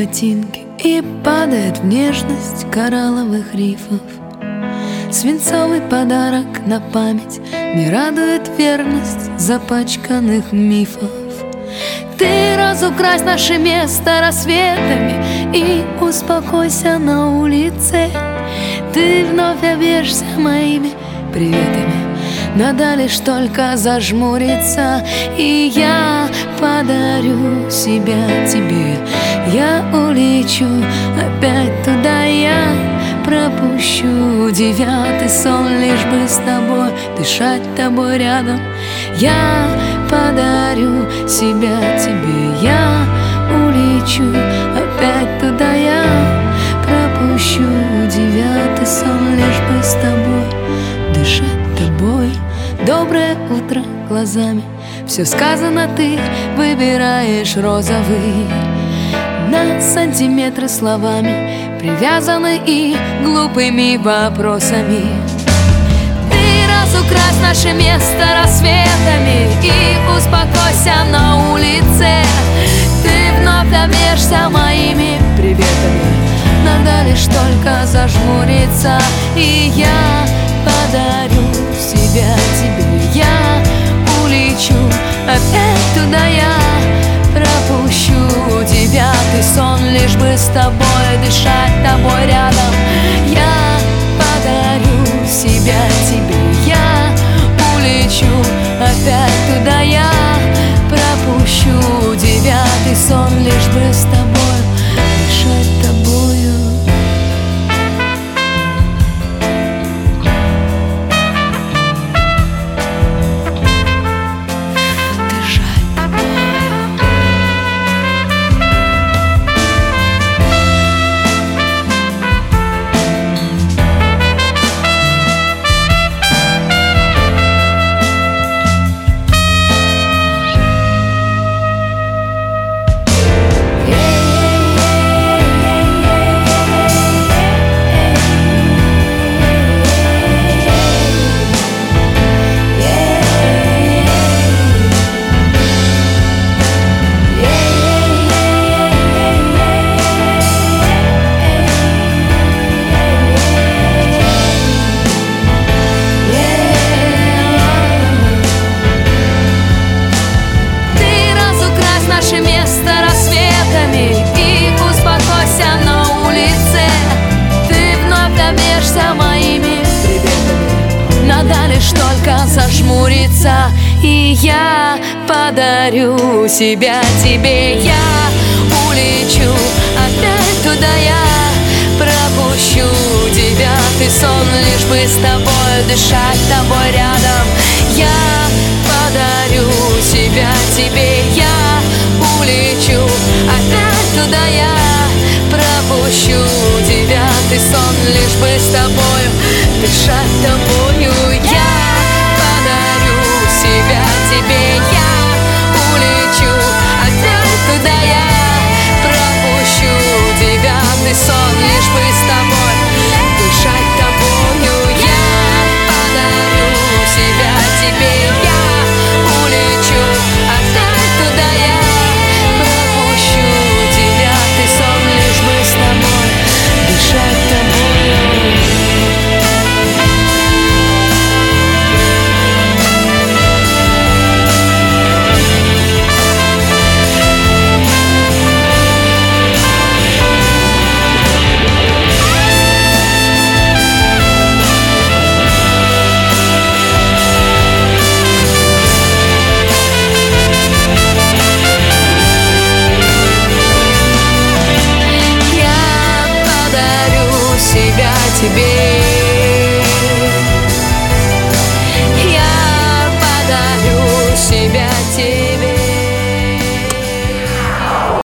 ботинки и падает в нежность коралловых рифов. Свинцовый подарок на память не радует верность запачканных мифов. Ты разукрась наше место рассветами и успокойся на улице. Ты вновь объешься моими приветами, надо лишь только зажмуриться, и я подарю себя тебе. Я улечу опять туда, я пропущу 9-й сон, лишь бы с тобой дышать тобой рядом. Я подарю себя тебе, я улечу опять туда, я пропущу 9-й сон, лишь бы с тобой дышать тобой. Доброе утро глазами, все сказано, ты выбираешь розовый. На сантиметры словами привязаны и глупыми вопросами. Ты разукрась наше место рассветами и успокойся на улице. Ты вновь объешься моими приветами, надо лишь только зажмуриться, и я подарю себя тебе. Я улечу опять туда, я пропущу 9-й сон, лишь бы с тобой дышать тобой рядом. Я подарю себя тебе, я улечу опять туда, я пропущу 9-й сон, лишь бы с тобой дышать тобою. Надо лишь только зажмуриться, и я подарю себя тебе. Я улечу опять туда, я пропущу 9-й сон, лишь бы с тобой дышать тобой рядом. Я подарю себя тебе, я улечу опять туда, я пропущу 9-й сон, лишь бы с тобою дышать тобою. Я подарю себя тебе, я улечу опять туда, я пропущу 9-й сон, лишь бы с тобой дышать тобою. Я подарю себя тебе, я улечу опять туда, я пропущу 9-й сон, лишь бы с тобой дышать тобою. Себя тебе